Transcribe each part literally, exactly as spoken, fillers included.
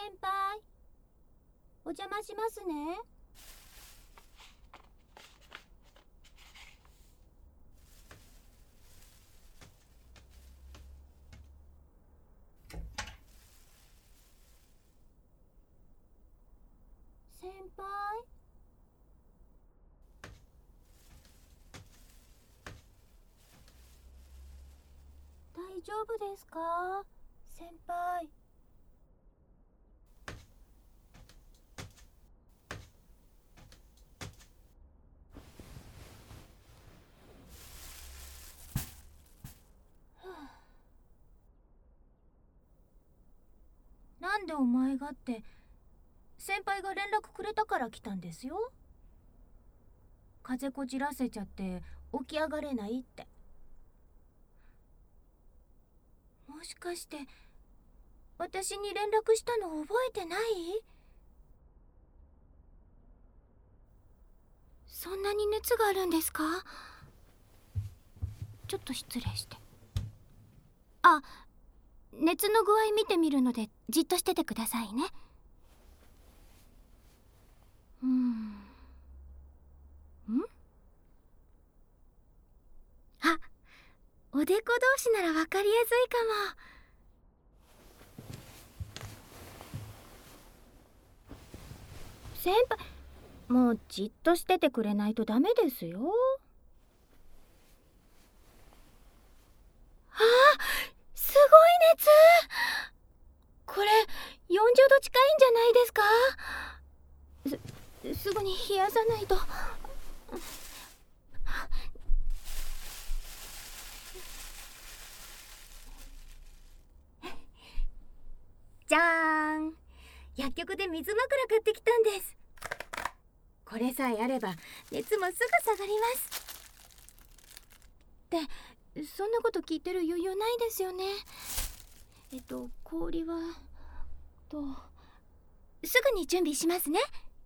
輩、お邪魔しますね。先輩、大丈夫ですか？先輩。なんでお前がって、先輩が連絡くれたから来たんですよ。風こじらせちゃって起き上がれないって。もしかして私に連絡したの覚えてない？そんなに熱があるんですか？ちょっと失礼して。あ、熱の具合見てみるのでじっとしててくださいね。うーん。ん？あ、おでこ同士ならわかりやすいかも。先輩、もうじっとしててくれないとダメですよ。あ、すごい熱。これよんじゅうど近いんじゃないですか？す、すぐに冷やさないと。じゃーん、薬局で水枕買ってきたんです。これさえあれば熱もすぐ下がります。ってそんなこと聞いてる余裕ないですよね。えっと氷はとすぐに準備しますね。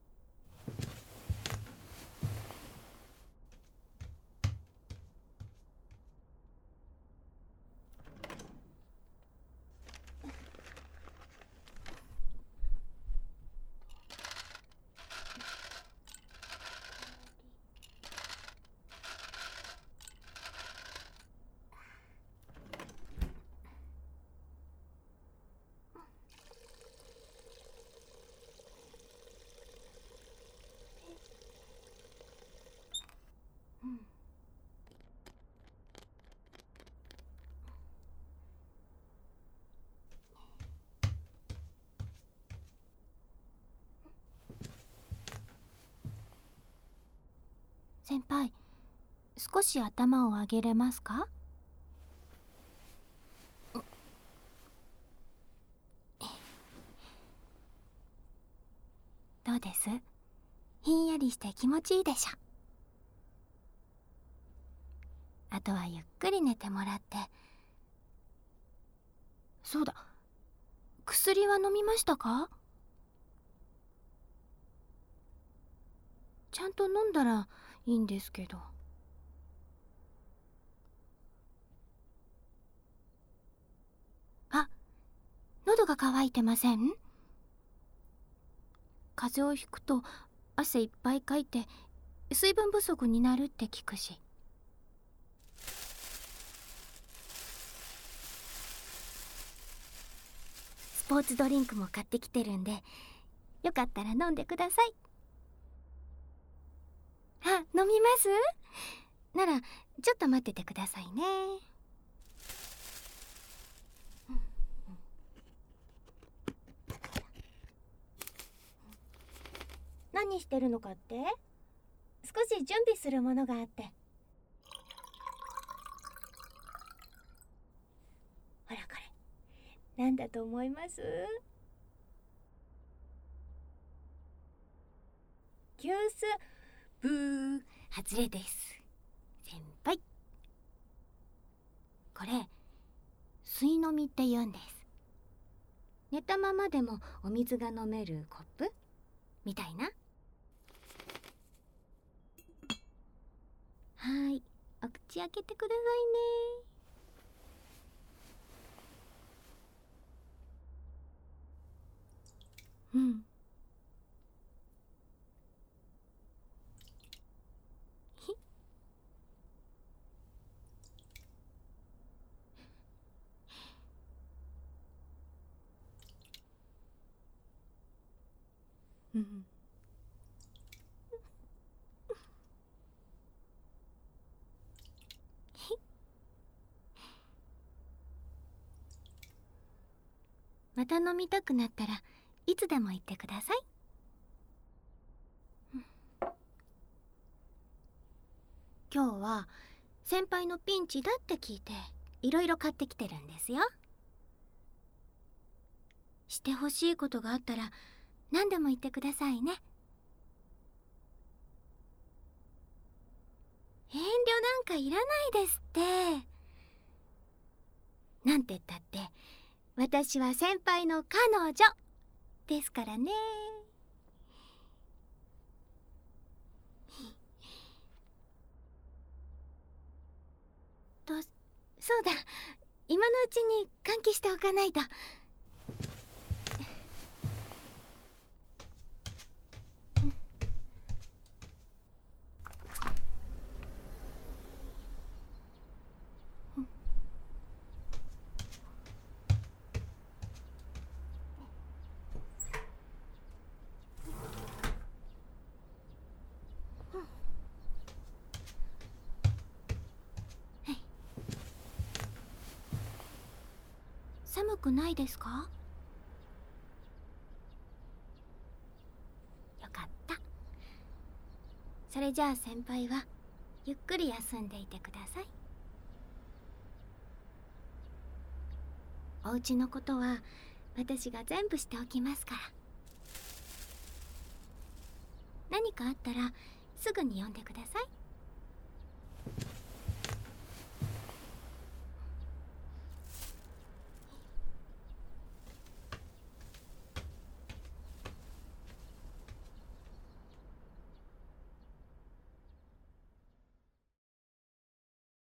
先輩、少し頭を上げれますか？どうです？ひんやりして気持ちいいでしょ。あとはゆっくり寝てもらって。そうだ、薬は飲みましたか？ちゃんと飲んだらいいんですけど。あ、喉が渇いてません？風邪をひくと汗いっぱいかいて水分不足になるって聞くし。スポーツドリンクも買ってきてるんで、よかったら飲んでください。あ、飲みます？ならちょっと待っててくださいね。何してるのかって？少し準備するものがあって。ほらこれ、なんだと思います？急須ブー、外れです。先輩、これ水飲みって言うんです。寝たままでもお水が飲めるコップみたいな。はーい、お口開けてくださいね。 うん。また飲みたくなったらいつでも言ってください。今日は先輩のピンチだって聞いていろいろ買ってきてるんですよ。してほしいことがあったら何でも言ってくださいね。遠慮なんかいらないですって。なんて言ったって私は先輩の彼女ですからね。と、そうだ、今のうちに換気しておかないと。寒くないですか？よかった。それじゃあ先輩はゆっくり休んでいてください。お家のことは私が全部しておきますから。何かあったらすぐに呼んでください。